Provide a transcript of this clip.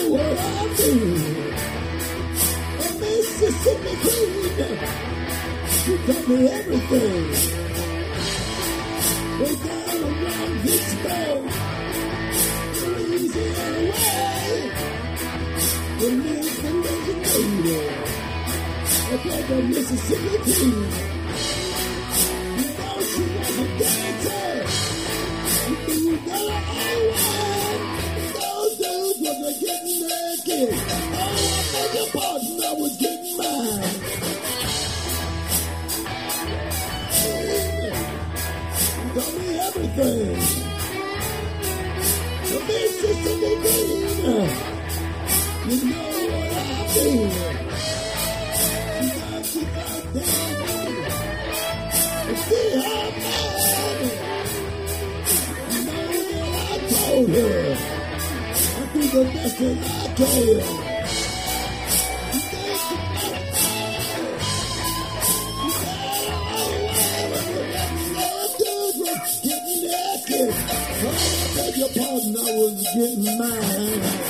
what I mean. A Mississippi queen, you taught me everything. Way down around Vicksburg, Louisiana way. The Lincoln originated. I got the Mississippi queen. You know she was a dancer. You know always. Those dudes was getting naked. Oh, I beg your pardon, I was getting mine. You taught me everything. The Mississippi queen. You know what I mean. She got down. And see how mad. You know what I told her. I do the best that I can. Getting naked. Oh, I beg your pardon, I was getting mine.